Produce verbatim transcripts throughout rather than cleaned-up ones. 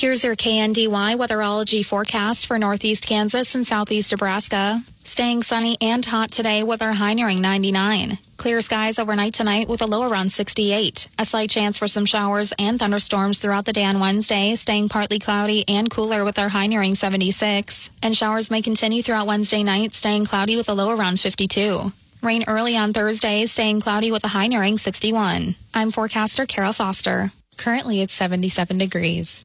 Here's your K N D Y weatherology forecast for northeast Kansas and southeast Nebraska. Staying sunny and hot today with our high nearing ninety-nine. Clear skies overnight tonight with a low around sixty-eight. A slight chance for some showers and thunderstorms throughout the day on Wednesday, staying partly cloudy and cooler with our high nearing seventy-six. And showers may continue throughout Wednesday night, staying cloudy with a low around fifty-two. Rain early on Thursday, staying cloudy with a high nearing sixty-one. I'm forecaster Kara Foster. Currently it's seventy-seven degrees.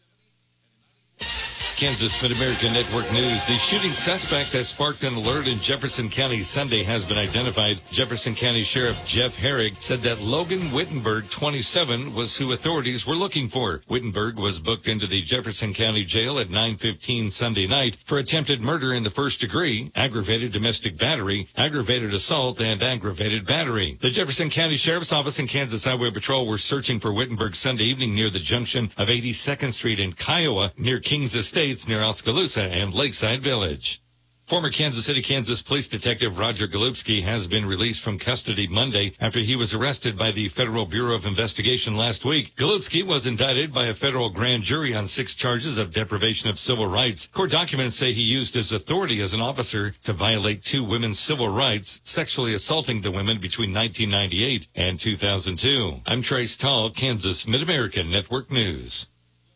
Kansas Mid-America Network News. The shooting suspect that sparked an alert in Jefferson County Sunday has been identified. Jefferson County Sheriff Jeff Herrig said that Logan Wittenberg, twenty-seven, was who authorities were looking for. Wittenberg was booked into the Jefferson County Jail at nine fifteen Sunday night for attempted murder in the first degree, aggravated domestic battery, aggravated assault, and aggravated battery. The Jefferson County Sheriff's Office and Kansas Highway Patrol were searching for Wittenberg Sunday evening near the junction of eighty-second Street in Kiowa, near Kings Estates, near Oskaloosa and Lakeside Village. Former Kansas City, Kansas Police Detective Roger Golubski has been released from custody Monday after he was arrested by the Federal Bureau of Investigation last week. Golubski was indicted by a federal grand jury on six charges of deprivation of civil rights. Court documents say he used his authority as an officer to violate two women's civil rights, sexually assaulting the women between nineteen ninety-eight and two thousand two. I'm Trace Tall, Kansas Mid-American Network News.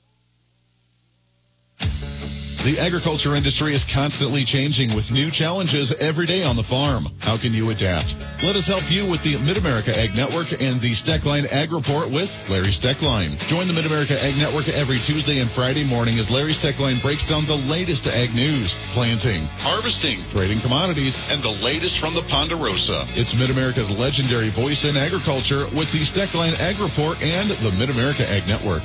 The agriculture industry is constantly changing with new challenges every day on the farm. How can you adapt? Let us help you with the Mid-America Ag Network and the Steckline Ag Report with Larry Steckline. Join the Mid-America Ag Network every Tuesday and Friday morning as Larry Steckline breaks down the latest ag news, planting, harvesting, trading commodities, and the latest from the Ponderosa. It's Mid-America's legendary voice in agriculture with the Steckline Ag Report and the Mid-America Ag Network.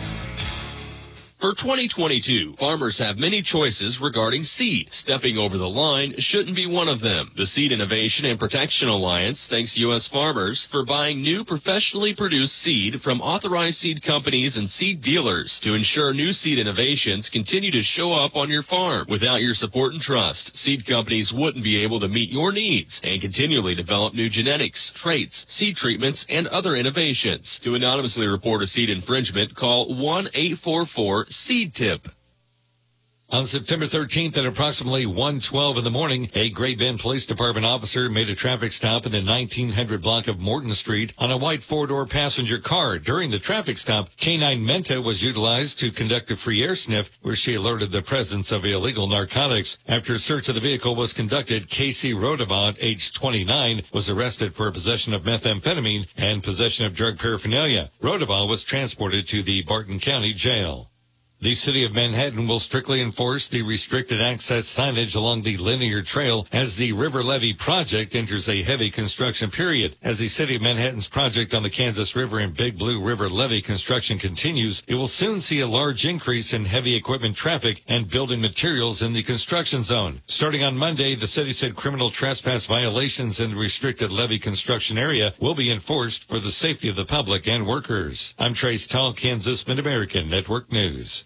For twenty twenty-two, farmers have many choices regarding seed. Stepping over the line shouldn't be one of them. The Seed Innovation and Protection Alliance thanks U S farmers for buying new professionally produced seed from authorized seed companies and seed dealers to ensure new seed innovations continue to show up on your farm. Without your support and trust, seed companies wouldn't be able to meet your needs and continually develop new genetics, traits, seed treatments, and other innovations. To anonymously report a seed infringement, call one eight four four Seed Tip. On September thirteenth at approximately one twelve in the morning, a Great Bend Police Department officer made a traffic stop in the nineteen hundred block of Morton Street on a white four-door passenger car. During the traffic stop, K nine Menta was utilized to conduct a free air sniff where she alerted the presence of illegal narcotics. After a search of the vehicle was conducted, Casey Rodavant, age twenty-nine, was arrested for possession of methamphetamine and possession of drug paraphernalia. Rodavant was transported to the Barton County Jail. The City of Manhattan will strictly enforce the restricted access signage along the linear trail as the River Levee project enters a heavy construction period. As the City of Manhattan's project on the Kansas River and Big Blue River Levee construction continues, it will soon see a large increase in heavy equipment traffic and building materials in the construction zone. Starting on Monday, the city said criminal trespass violations in the restricted levee construction area will be enforced for the safety of the public and workers. I'm Trace Tall, Kansas Mid-American Network News.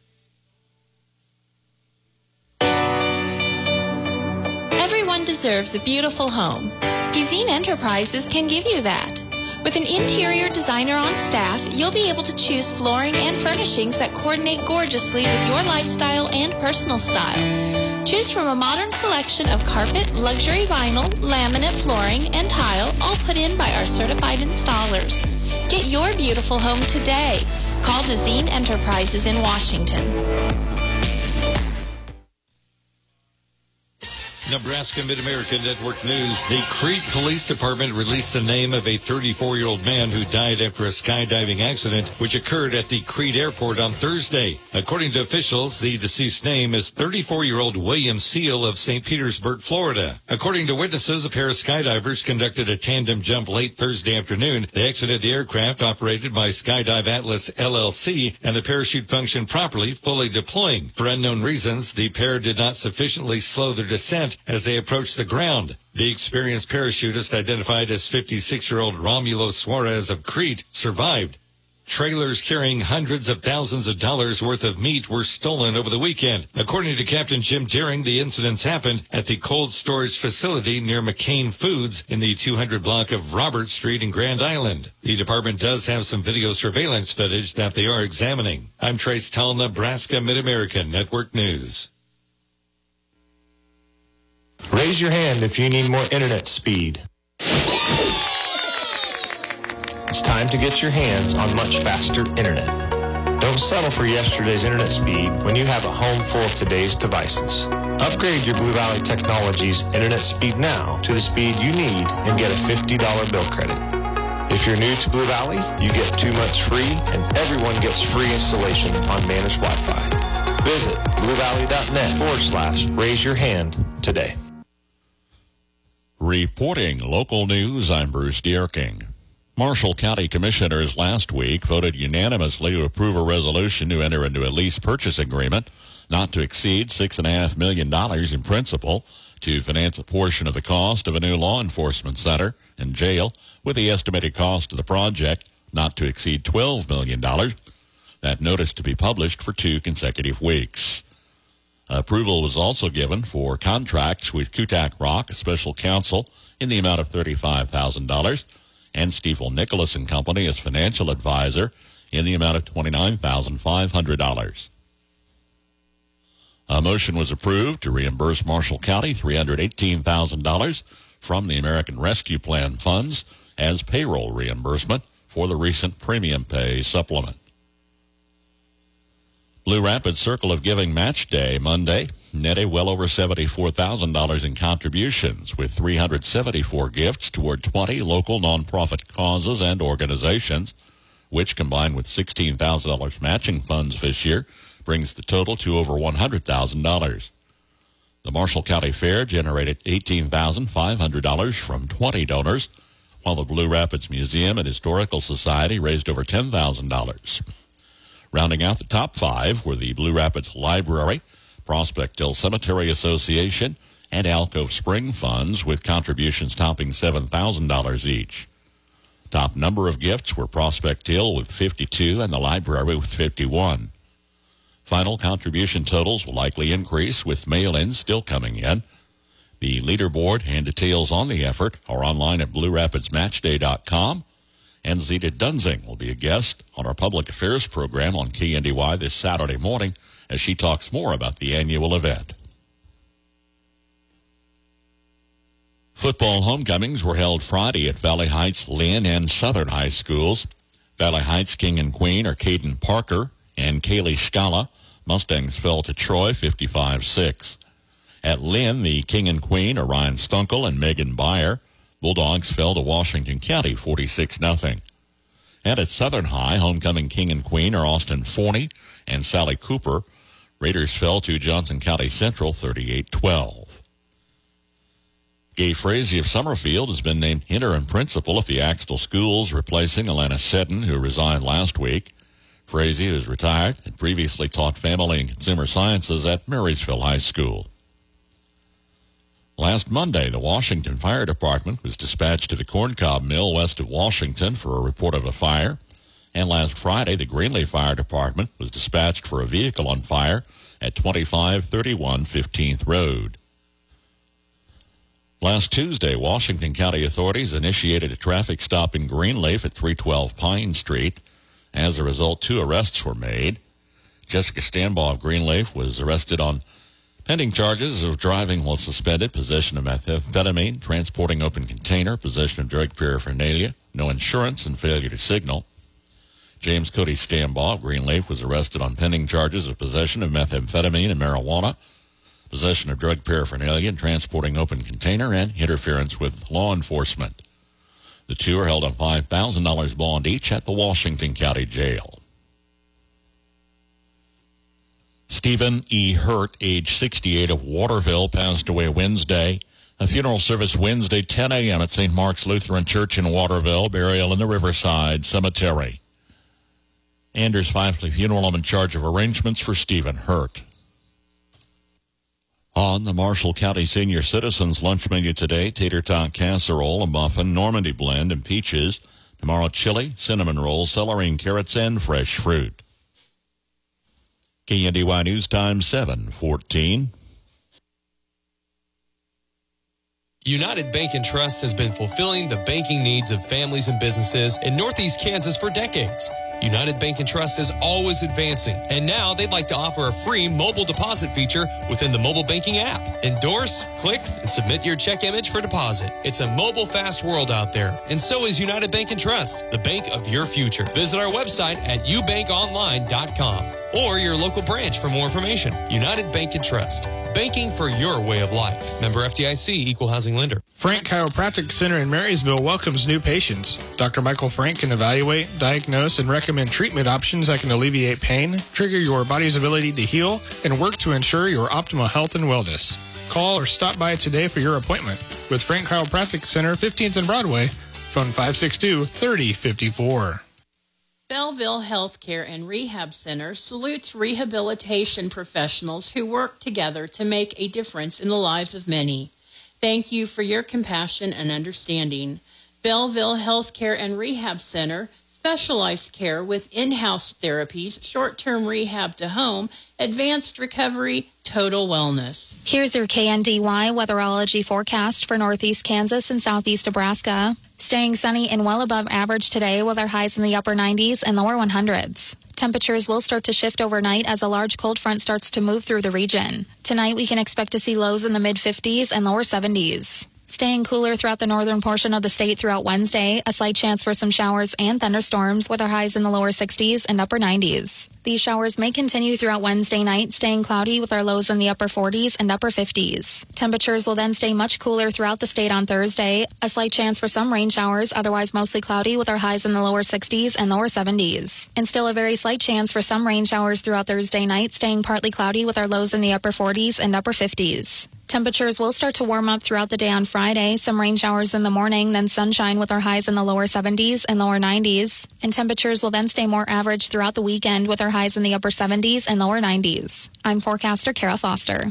Everyone deserves a beautiful home. Duzine Enterprises can give you that. With an interior designer on staff, you'll be able to choose flooring and furnishings that coordinate gorgeously with your lifestyle and personal style. Choose from a modern selection of carpet, luxury vinyl, laminate flooring, and tile, all put in by our certified installers. Get your beautiful home today. Call Duzine Enterprises in Washington. Nebraska Mid-America Network News. The Crete Police Department released the name of a thirty-four-year-old man who died after a skydiving accident which occurred at the Crete Airport on Thursday. According to officials, the deceased name is thirty-four-year-old William Seal of Saint Petersburg, Florida. According to witnesses, a pair of skydivers conducted a tandem jump late Thursday afternoon. They exited the aircraft operated by Skydive Atlas L L C, and the parachute functioned properly, fully deploying. For unknown reasons, the pair did not sufficiently slow their descent as they approached the ground. The experienced parachutist, identified as fifty-six-year-old Romulo Suarez of Crete, survived. Trailers carrying hundreds of thousands of dollars worth of meat were stolen over the weekend. According to Captain Jim Deering, the incidents happened at the cold storage facility near McCain Foods in the two hundred block of Robert Street in Grand Island. The department does have some video surveillance footage that they are examining. I'm Trace Tull, Nebraska Mid-American Network News. Raise your hand if you need more internet speed. It's time to get your hands on much faster internet. Don't settle for yesterday's internet speed when you have a home full of today's devices. Upgrade your Blue Valley Technologies internet speed now to the speed you need and get a fifty dollars bill credit. If you're new to Blue Valley, you get two months free and everyone gets free installation on managed Wi-Fi. Visit bluevalley.net forward slash raise your hand today. Reporting local news, I'm Bruce Dierking. Marshall County Commissioners last week voted unanimously to approve a resolution to enter into a lease purchase agreement not to exceed six point five million dollars in principal to finance a portion of the cost of a new law enforcement center and jail, with the estimated cost of the project not to exceed twelve million dollars. That notice to be published for two consecutive weeks. Approval was also given for contracts with Kutak Rock, a special counsel, in the amount of thirty-five thousand dollars, and Stiefel Nicholas and Company as financial advisor in the amount of twenty-nine thousand five hundred dollars. A motion was approved to reimburse Marshall County three hundred eighteen thousand dollars from the American Rescue Plan funds as payroll reimbursement for the recent premium pay supplement. Blue Rapids Circle of Giving Match Day Monday netted well over seventy-four thousand dollars in contributions, with three hundred seventy-four gifts toward twenty local nonprofit causes and organizations, which, combined with sixteen thousand dollars matching funds this year, brings the total to over one hundred thousand dollars. The Marshall County Fair generated eighteen thousand five hundred dollars from twenty donors, while the Blue Rapids Museum and Historical Society raised over ten thousand dollars. Rounding out the top five were the Blue Rapids Library, Prospect Hill Cemetery Association, and Alcove Spring funds, with contributions topping seven thousand dollars each. Top number of gifts were Prospect Hill with fifty-two and the library with fifty-one. Final contribution totals will likely increase, with mail-ins still coming in. The leaderboard and details on the effort are online at blue rapids match day dot com. And Zita Dunzing will be a guest on our public affairs program on K N D Y this Saturday morning as she talks more about the annual event. Football homecomings were held Friday at Valley Heights, Lynn, and Southern High Schools. Valley Heights King and Queen are Caden Parker and Kaylee Scala. Mustangs fell to Troy fifty-five six. At Lynn, the King and Queen are Ryan Stunkel and Megan Byer. Bulldogs fell to Washington County forty-six nothing. And at Southern High, homecoming King and Queen are Austin Forney and Sally Cooper. Raiders fell to Johnson County Central thirty-eight twelve. Gay Frazee of Summerfield has been named interim principal of the Axtell Schools, replacing Alana Seddon, who resigned last week. Frazee, who is retired, had previously taught family and consumer sciences at Marysville High School. Last Monday, the Washington Fire Department was dispatched to the Corncob Mill west of Washington for a report of a fire. And last Friday, the Greenleaf Fire Department was dispatched for a vehicle on fire at twenty-five thirty-one fifteenth Road. Last Tuesday, Washington County authorities initiated a traffic stop in Greenleaf at three twelve Pine Street. As a result, two arrests were made. Jessica Stanbaugh of Greenleaf was arrested on pending charges of driving while suspended, possession of methamphetamine, transporting open container, possession of drug paraphernalia, no insurance, and failure to signal. James Cody Stanbaugh of Greenleaf was arrested on pending charges of possession of methamphetamine and marijuana, possession of drug paraphernalia, and transporting open container, and interference with law enforcement. The two are held on five thousand dollars bond each at the Washington County Jail. Stephen E. Hurt, age sixty-eight, of Waterville, passed away Wednesday. A funeral service Wednesday, ten a.m. at Saint Mark's Lutheran Church in Waterville, burial in the Riverside Cemetery. Anders Pfeiffer Funeral in charge of arrangements for Stephen Hurt. On the Marshall County Senior Citizens lunch menu today, tater tot casserole, a muffin, Normandy blend, and peaches. Tomorrow, chili, cinnamon rolls, celery and carrots, and fresh fruit. K N D Y News Time, seven fourteen. United Bank and Trust has been fulfilling the banking needs of families and businesses in Northeast Kansas for decades. United Bank and Trust is always advancing, and now they'd like to offer a free mobile deposit feature within the mobile banking app. Endorse, click, and submit your check image for deposit. It's a mobile fast world out there, and so is United Bank and Trust, the bank of your future. Visit our website at u bank online dot com or your local branch for more information. United Bank and Trust, banking for your way of life. Member F D I C, Equal Housing Lender. Frank Chiropractic Center in Marysville welcomes new patients. Doctor Michael Frank can evaluate, diagnose, and recommend treatment options that can alleviate pain, trigger your body's ability to heal, and work to ensure your optimal health and wellness. Call or stop by today for your appointment with Frank Chiropractic Center, fifteenth and Broadway. Phone five six two, three oh five four. Belleville Healthcare and Rehab Center salutes rehabilitation professionals who work together to make a difference in the lives of many. Thank you for your compassion and understanding. Belleville Healthcare and Rehab Center, specialized care with in-house therapies, short-term rehab to home, advanced recovery, total wellness. Here's your K N D Y weatherology forecast for Northeast Kansas and Southeast Nebraska. Staying sunny and well above average today with our highs in the upper nineties and lower hundreds. Temperatures will start to shift overnight as a large cold front starts to move through the region. Tonight we can expect to see lows in the mid-fifties and lower seventies. Staying cooler throughout the northern portion of the state throughout Wednesday, a slight chance for some showers and thunderstorms with our highs in the lower sixties and upper nineties. These showers may continue throughout Wednesday night, staying cloudy with our lows in the upper forties and upper fifties. Temperatures will then stay much cooler throughout the state on Thursday, a slight chance for some rain showers, otherwise mostly cloudy with our highs in the lower sixties and lower seventies. And still a very slight chance for some rain showers throughout Thursday night, staying partly cloudy with our lows in the upper forties and upper fifties. Temperatures will start to warm up throughout the day on Friday. Some rain showers in the morning, then sunshine with our highs in the lower seventies and lower nineties. And temperatures will then stay more average throughout the weekend with our highs in the upper seventies and lower nineties. I'm forecaster Kara Foster.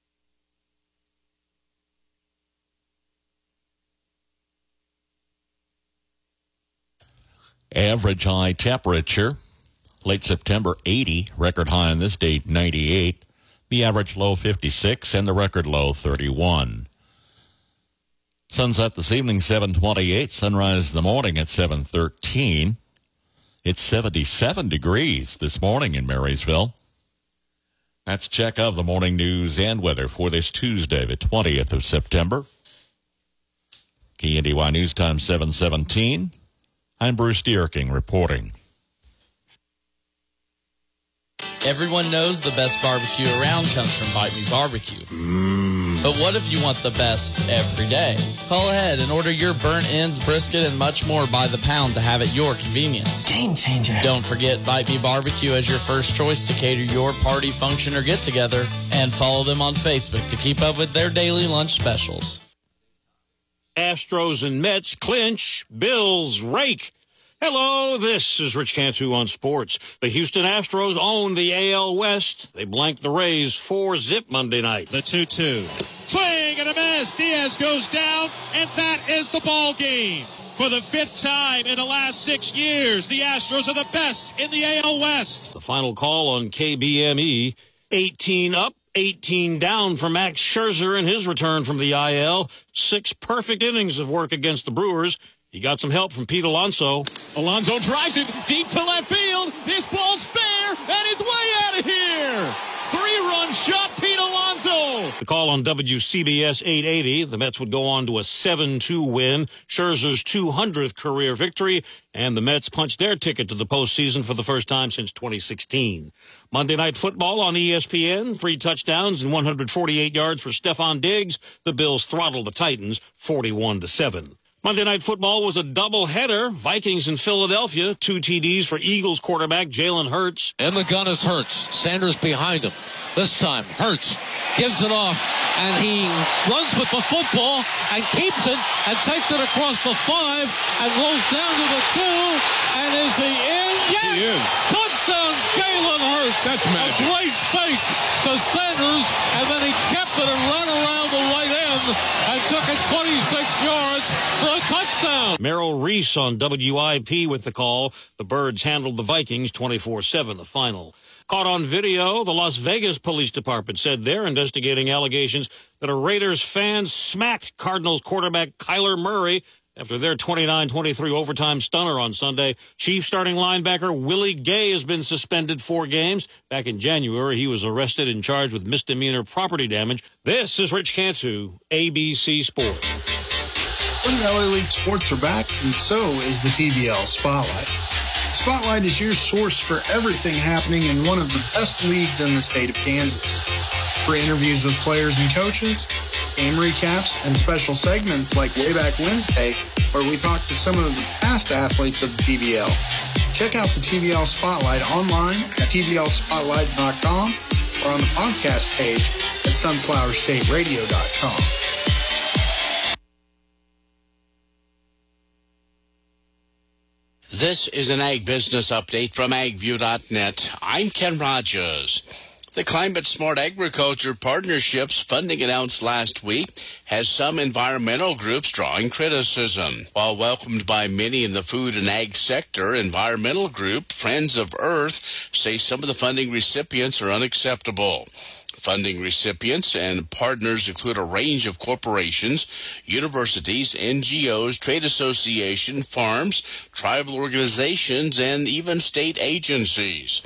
Average high temperature, late September eighty, record high on this date ninety-eight. The average low fifty-six and the record low thirty-one. Sunset this evening seven twenty-eight, sunrise in the morning at seven thirteen. It's seventy-seven degrees this morning in Marysville. That's a check of the morning news and weather for this Tuesday, the twentieth of September. K N D Y News Time seven seventeen. I'm Bruce Dierking reporting. Everyone knows the best barbecue around comes from Bite Me Barbecue. Mm. But what if you want the best every day? Call ahead and order your burnt ends, brisket, and much more by the pound to have at your convenience. Game changer. Don't forget Bite Me Barbecue as your first choice to cater your party, function, or get-together. And follow them on Facebook to keep up with their daily lunch specials. Astros and Mets clinch, Bills rake. Hello, this is Rich Cantu on sports. The Houston Astros own the A L West. They blanked the Rays four zip Monday night. The two two. Swing and a miss. Diaz goes down, and that is the ball game. For the fifth time in the last six years, the Astros are the best in the A L West. The final call on K B M E, eighteen up, eighteen down for Max Scherzer in his return from the I L. Six perfect innings of work against the Brewers. He got some help from Pete Alonso. Alonso drives it deep to left field. This ball's fair, and it's way out of here. Three-run shot, Pete Alonso. The call on W C B S eight eighty. The Mets would go on to a seven two win, Scherzer's two hundredth career victory, and the Mets punched their ticket to the postseason for the first time since twenty sixteen. Monday Night Football on E S P N. Three touchdowns and one hundred forty-eight yards for Stephon Diggs. The Bills throttled the Titans forty-one to seven. Monday Night Football was a doubleheader. Vikings in Philadelphia. Two T Ds for Eagles quarterback Jalen Hurts. And the gun is Hurts. Sanders behind him. This time, Hurts gives it off, and he runs with the football and keeps it and takes it across the five and rolls down to the two. And is he in? Yes! He is. Touchdown, Jalen Hurts. That's magic. A great fake to Sanders, and then he kept it and ran around the right end and took it twenty-six yards for a touchdown. Merrill Reese on W I P with the call. The Birds handled the Vikings twenty-four seven, the final. Caught on video, the Las Vegas Police Department said they're investigating allegations that a Raiders fan smacked Cardinals quarterback Kyler Murray after their twenty-nine twenty-three overtime stunner on Sunday. Chief starting linebacker Willie Gay has been suspended four games. Back in January, he was arrested and charged with misdemeanor property damage. This is Rich Cantu, A B C Sports. Women's Valley League sports are back, and so is the T V L Spotlight. Spotlight is your source for everything happening in one of the best leagues in the state of Kansas. For interviews with players and coaches, game recaps, and special segments like Wayback Wednesday, where we talk to some of the past athletes of the T V L. Check out the T V L Spotlight online at T V L spotlight dot com or on the podcast page at sunflower state radio dot com. This is an Ag Business Update from ag view dot net. I'm Ken Rogers. The Climate Smart Agriculture Partnerships funding announced last week has some environmental groups drawing criticism. While welcomed by many in the food and ag sector, environmental group Friends of Earth say some of the funding recipients are unacceptable. Funding recipients and partners include a range of corporations, universities, N G Os, trade associations, farms, tribal organizations, and even state agencies.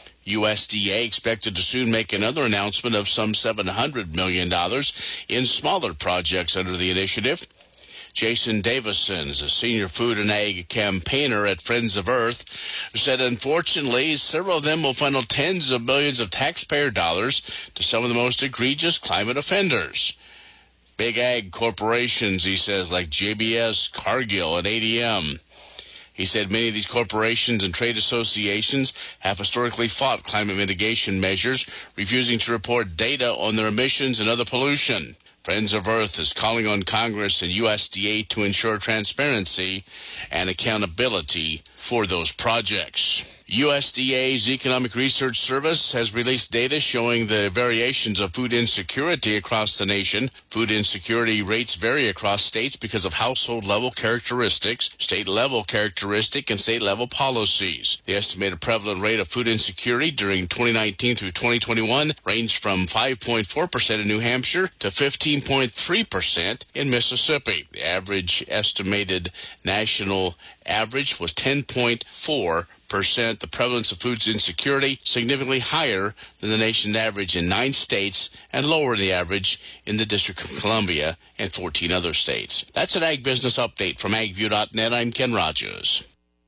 U S D A expected to soon make another announcement of some seven hundred million dollars in smaller projects under the initiative. Jason Davison is a senior food and ag campaigner at Friends of Earth, said unfortunately several of them will funnel tens of millions of taxpayer dollars to some of the most egregious climate offenders. Big ag corporations, he says, like J B S, Cargill, and A D M. He said many of these corporations and trade associations have historically fought climate mitigation measures, refusing to report data on their emissions and other pollution. Friends of Earth is calling on Congress and U S D A to ensure transparency and accountability for those projects. U S D A's Economic Research Service has released data showing the variations of food insecurity across the nation. Food insecurity rates vary across states because of household-level characteristics, state-level characteristic, and state-level policies. The estimated prevalent rate of food insecurity during twenty nineteen through twenty twenty-one ranged from five point four percent in New Hampshire to fifteen point three percent in Mississippi. The average estimated national average was ten point four percent. The prevalence of food insecurity significantly higher than the nation's average in nine states and lower than the average in the District of Columbia and fourteen other states. That's an Ag Business Update from ag view dot net. I'm Ken Rogers.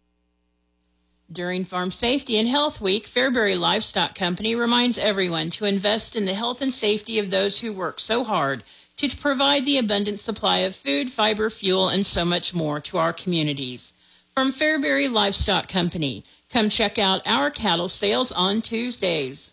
During Farm Safety and Health Week, Fairbury Livestock Company reminds everyone to invest in the health and safety of those who work so hard to provide the abundant supply of food, fiber, fuel, and so much more to our communities. From Fairbury Livestock Company, come check out our cattle sales on Tuesdays.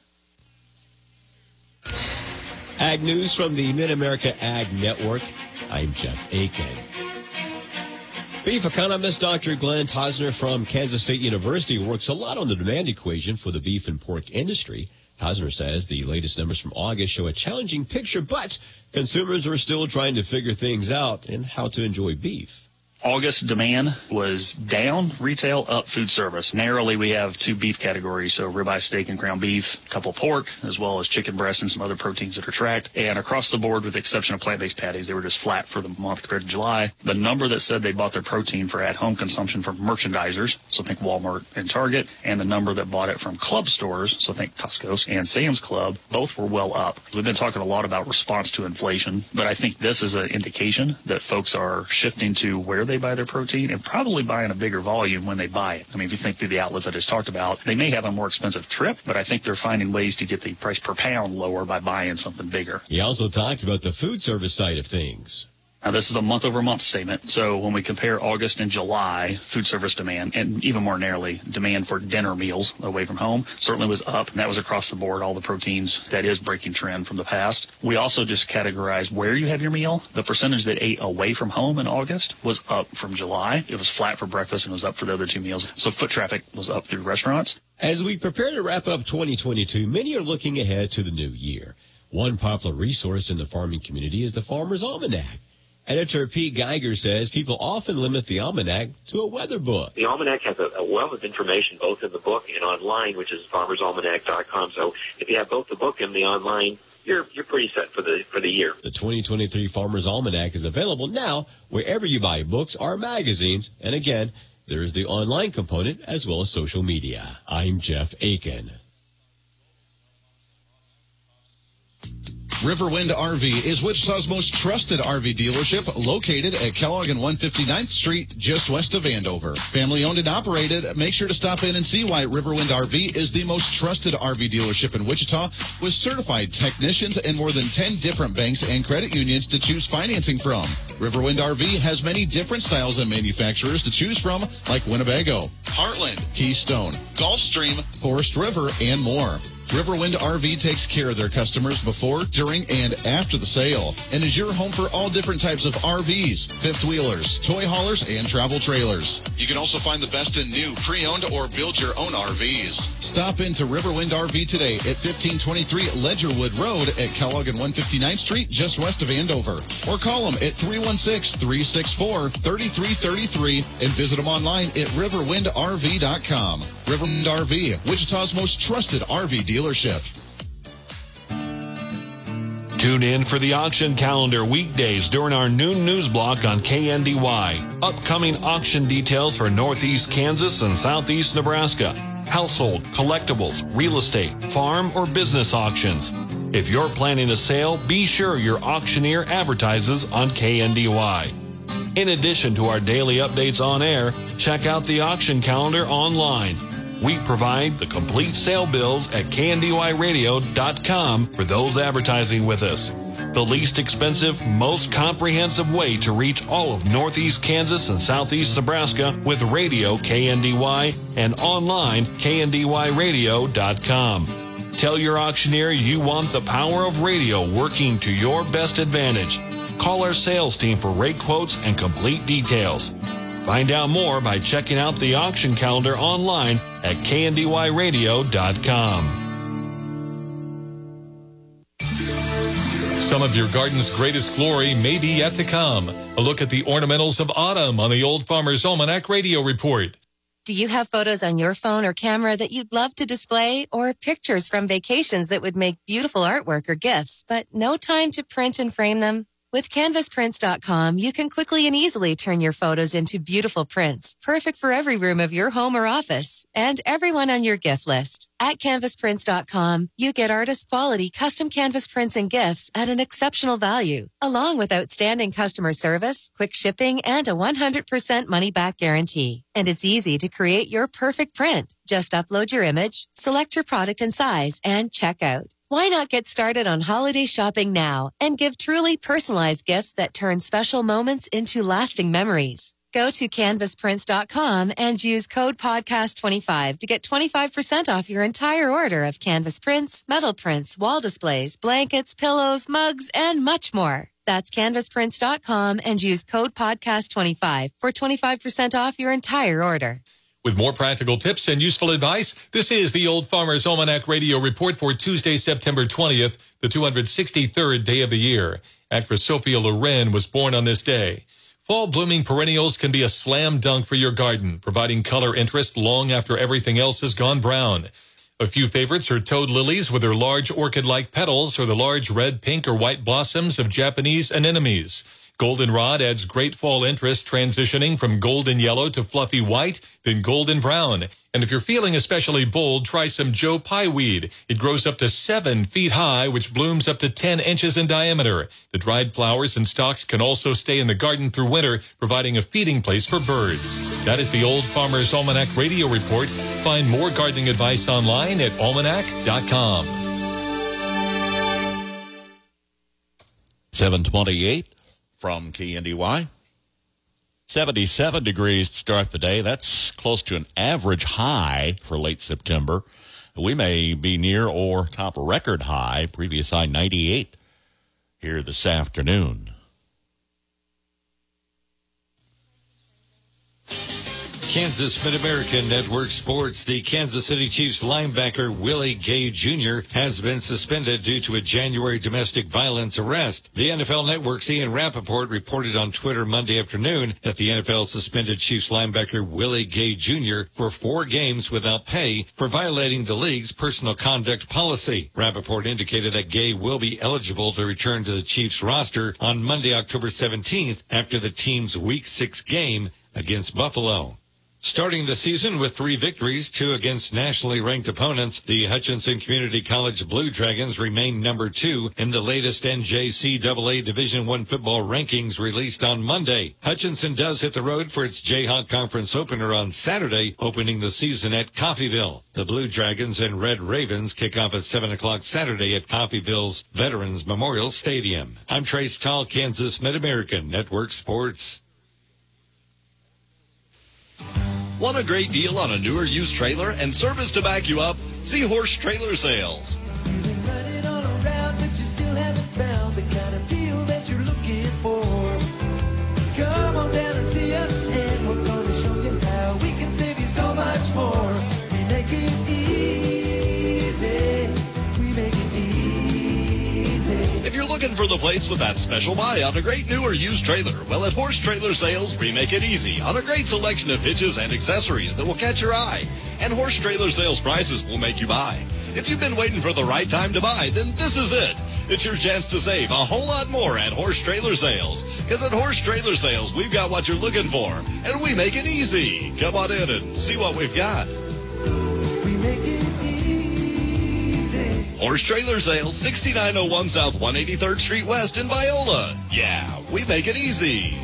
Ag News from the Mid-America Ag Network. I'm Jeff Aiken. Beef economist Doctor Glenn Tosner from Kansas State University works a lot on the demand equation for the beef and pork industry. Tosner says the latest numbers from August show a challenging picture, but consumers are still trying to figure things out and how to enjoy beef. August demand was down, retail up, food service. Narrowly, we have two beef categories, so ribeye steak and ground beef, a couple pork, as well as chicken breast and some other proteins that are tracked. And across the board, with the exception of plant-based patties, they were just flat for the month compared to July. The number that said they bought their protein for at-home consumption from merchandisers, so think Walmart and Target, and the number that bought it from club stores, so think Costco and Sam's Club, both were well up. We've been talking a lot about response to inflation, but I think this is an indication that folks are shifting to where they They buy their protein and probably buying a bigger volume when they buy it. I mean, if you think through the outlets I just talked about, they may have a more expensive trip, but I think they're finding ways to get the price per pound lower by buying something bigger. He also talked about the food service side of things. Now, this is a month-over-month statement. So when we compare August and July, food service demand, and even more narrowly, demand for dinner meals away from home, certainly was up, and that was across the board, all the proteins. That is breaking trend from the past. We also just categorized where you have your meal. The percentage that ate away from home in August was up from July. It was flat for breakfast and was up for the other two meals. So foot traffic was up through restaurants. As we prepare to wrap up twenty twenty-two, many are looking ahead to the new year. One popular resource in the farming community is the Farmer's Almanac. Editor Pete Geiger says people often limit the almanac to a weather book. The almanac has a, a wealth of information both in the book and online, which is farmers almanac dot com. So if you have both the book and the online, you're you're pretty set for the for the year. The twenty twenty-three Farmer's Almanac is available now wherever you buy books or magazines. And again, there is the online component as well as social media. I'm Jeff Aiken. Riverwind R V is Wichita's most trusted R V dealership, located at Kellogg and one fifty-ninth Street, just west of Andover. Family owned and operated. Make sure to stop in and see why Riverwind R V is the most trusted R V dealership in Wichita, with certified technicians and more than ten different banks and credit unions to choose financing from. Riverwind R V has many different styles and manufacturers to choose from, like Winnebago, Heartland, Keystone, Gulfstream, Forest River, and more. Riverwind R V takes care of their customers before, during, and after the sale, and is your home for all different types of R Vs, fifth wheelers, toy haulers, and travel trailers. You can also find the best in new, pre-owned, or build your own R Vs. Stop into Riverwind R V today at fifteen twenty-three Ledgerwood Road at Kellogg and one fifty-ninth Street, just west of Andover. Or call them at three one six, three six four, three three three three and visit them online at riverwind r v dot com. Riverwind R V, Wichita's most trusted R V dealership. Tune in for the auction calendar weekdays during our noon news block on K N D Y. Upcoming auction details for Northeast Kansas and Southeast Nebraska. Household, collectibles, real estate, farm, or business auctions. If you're planning a sale, be sure your auctioneer advertises on K N D Y. In addition to our daily updates on air, check out the auction calendar online. We provide the complete sale bills at K N D Y radio dot com for those advertising with us. The least expensive, most comprehensive way to reach all of Northeast Kansas and Southeast Nebraska with radio K N D Y and online K N D Y radio dot com. Tell your auctioneer you want the power of radio working to your best advantage. Call our sales team for rate quotes and complete details. Find out more by checking out the auction calendar online at K N D Y radio dot com. Some of your garden's greatest glory may be yet to come. A look at the ornamentals of autumn on the Old Farmer's Almanac Radio Report. Do you have photos on your phone or camera that you'd love to display, or pictures from vacations that would make beautiful artwork or gifts, but no time to print and frame them? With canvas prints dot com, you can quickly and easily turn your photos into beautiful prints, perfect for every room of your home or office, and everyone on your gift list. At canvas prints dot com, you get artist quality custom canvas prints and gifts at an exceptional value, along with outstanding customer service, quick shipping, and a one hundred percent money-back guarantee. And it's easy to create your perfect print. Just upload your image, select your product and size, and check out. Why not get started on holiday shopping now and give truly personalized gifts that turn special moments into lasting memories? Go to canvas prints dot com and use code podcast twenty-five to get twenty-five percent off your entire order of canvas prints, metal prints, wall displays, blankets, pillows, mugs, and much more. That's canvas prints dot com and use code podcast twenty-five for twenty-five percent off your entire order. With more practical tips and useful advice, this is the Old Farmer's Almanac Radio Report for Tuesday, September twentieth, the two hundred sixty-third day of the year. Actress Sophia Loren was born on this day. Fall blooming perennials can be a slam dunk for your garden, providing color interest long after everything else has gone brown. A few favorites are toad lilies with their large orchid-like petals, or the large red, pink, or white blossoms of Japanese anemones. Goldenrod adds great fall interest, transitioning from golden yellow to fluffy white, then golden brown. And if you're feeling especially bold, try some Joe Pye weed. It grows up to seven feet high, which blooms up to ten inches in diameter. The dried flowers and stalks can also stay in the garden through winter, providing a feeding place for birds. That is the Old Farmer's Almanac Radio Report. Find more gardening advice online at almanac dot com. seven twenty-eight. From K N D Y. seventy-seven degrees to start the day. That's close to an average high for late September. We may be near or top a record high, previous high ninety-eight here this afternoon. Kansas Mid-American Network Sports. The Kansas City Chiefs linebacker Willie Gay Junior has been suspended due to a January domestic violence arrest. The N F L Network's Ian Rappaport reported on Twitter Monday afternoon that the N F L suspended Chiefs linebacker Willie Gay Junior for four games without pay for violating the league's personal conduct policy. Rappaport indicated that Gay will be eligible to return to the Chiefs roster on Monday, October seventeenth, after the team's Week six game against Buffalo. Starting the season with three victories, two against nationally ranked opponents, the Hutchinson Community College Blue Dragons remain number two in the latest N J C A A Division I football rankings released on Monday. Hutchinson does hit the road for its Jayhawk Conference opener on Saturday, opening the season at Coffeyville. The Blue Dragons and Red Ravens kick off at seven o'clock Saturday at Coffeyville's Veterans Memorial Stadium. I'm Trace Tall, Kansas Mid-American Network Sports. Want a great deal on a newer used trailer and service to back you up? See Horse Trailer Sales. Come on down and see us, and we're going to show you how we can save you so much more. We make it easy. We make it easy. If you're looking for the place with that special buy on a great new or used trailer, well, at Horse Trailer Sales, we make it easy on a great selection of hitches and accessories that will catch your eye. And Horse Trailer Sales prices will make you buy. If you've been waiting for the right time to buy, then this is it. It's your chance to save a whole lot more at Horse Trailer Sales. Because at Horse Trailer Sales, we've got what you're looking for, and we make it easy. Come on in and see what we've got. We make it easy. Horse Trailer Sales, sixty-nine oh one South one hundred eighty-third Street West in Viola. Yeah, we make it easy.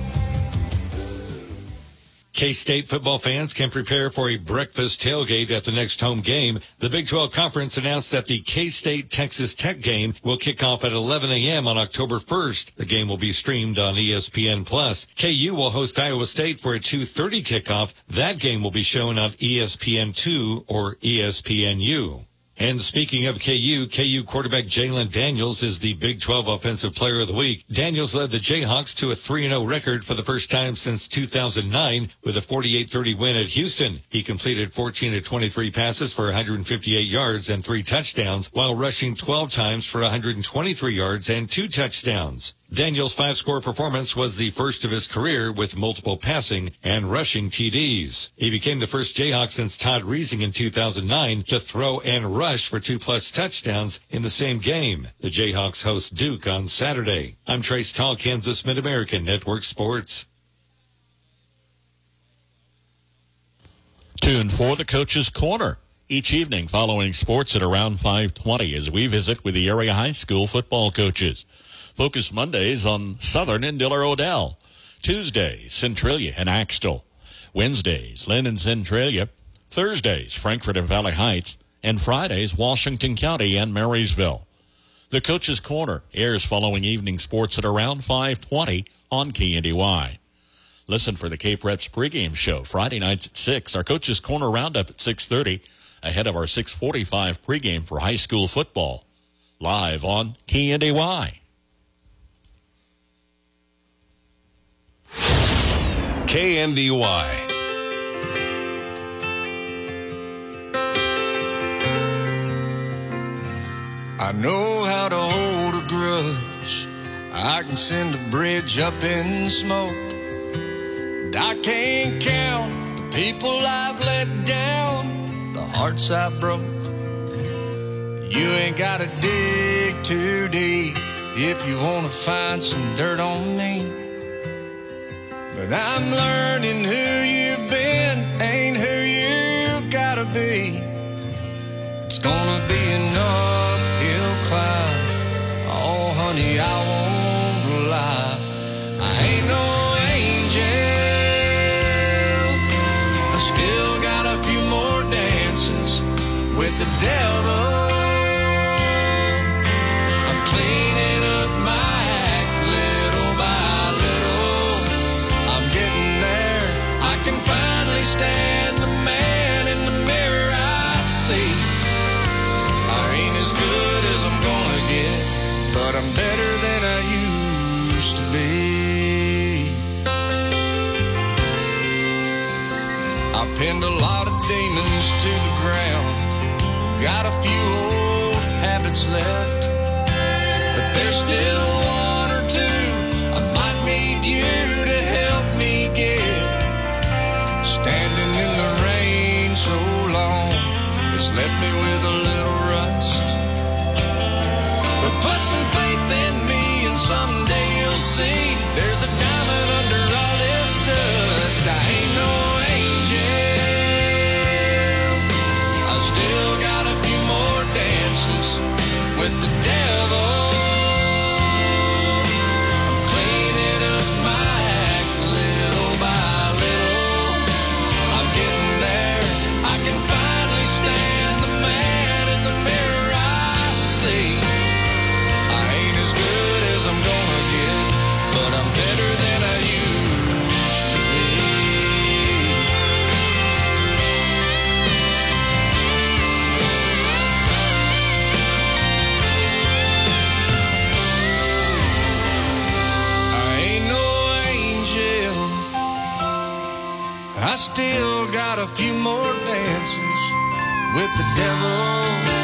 K-State football fans can prepare for a breakfast tailgate at the next home game. The Big twelve Conference announced that the K-State Texas Tech game will kick off at eleven a.m. on October first. The game will be streamed on E S P N plus. K U will host Iowa State for a two thirty kickoff. That game will be shown on E S P N two or E S P N U. And speaking of K U, K U quarterback Jalen Daniels is the Big twelve Offensive Player of the Week. Daniels led the Jayhawks to a three and oh record for the first time since two thousand nine with a forty-eight thirty win at Houston. He completed fourteen of twenty-three passes for one hundred fifty-eight yards and three touchdowns, while rushing twelve times for one hundred twenty-three yards and two touchdowns. Daniels' five-score performance was the first of his career with multiple passing and rushing T Ds. He became the first Jayhawk since Todd Reesing in two thousand nine to throw and rush for two-plus touchdowns in the same game. The Jayhawks host Duke on Saturday. I'm Trace Tall, Kansas Mid-American Network Sports. Tune for the Coach's Corner each evening following sports at around five twenty as we visit with the area high school football coaches. Focus Mondays on Southern and Diller Odell. Tuesdays, Centralia and Axtell. Wednesdays, Lynn and Centralia. Thursdays, Frankfort and Valley Heights. And Fridays, Washington County and Marysville. The Coach's Corner airs following evening sports at around five twenty on K N D Y. Listen for the Cape Reps pregame show Friday nights at six. Our Coach's Corner roundup at six thirty ahead of our six forty-five pregame for high school football. Live on K N D Y. K N D Y. I know how to hold a grudge. I can send a bridge up in smoke. And I can't count the people I've let down, the hearts I broke. You ain't gotta dig too deep if you wanna find some dirt on me. But I'm learning who you've been ain't who you gotta be. It's gonna be an uphill climb. Oh, honey, I won't lie. I ain't no angel. I still got a few more dances with the devil. I'm cleaning up my act little by little. I'm getting there. I can finally stand the man in the mirror I see. I ain't as good as I'm gonna get, but I'm better than I used to be. burned a lot of demons to the ground. Got a few old habits left, but there's still one or two I might need you to help me get. Standing in the rain so long has left me with a little rust. But put some faith in me and someday you'll see there's a diamond under all this dust. I ain't no angel. I still got a few more dances with the devil. I'm cleaning up my act little by little. I'm getting there. I can finally stand the man in the mirror I see. I ain't as good as I'm gonna get, but I'm better than I used to be. I ain't no angel. I still got a few more dances with the devil.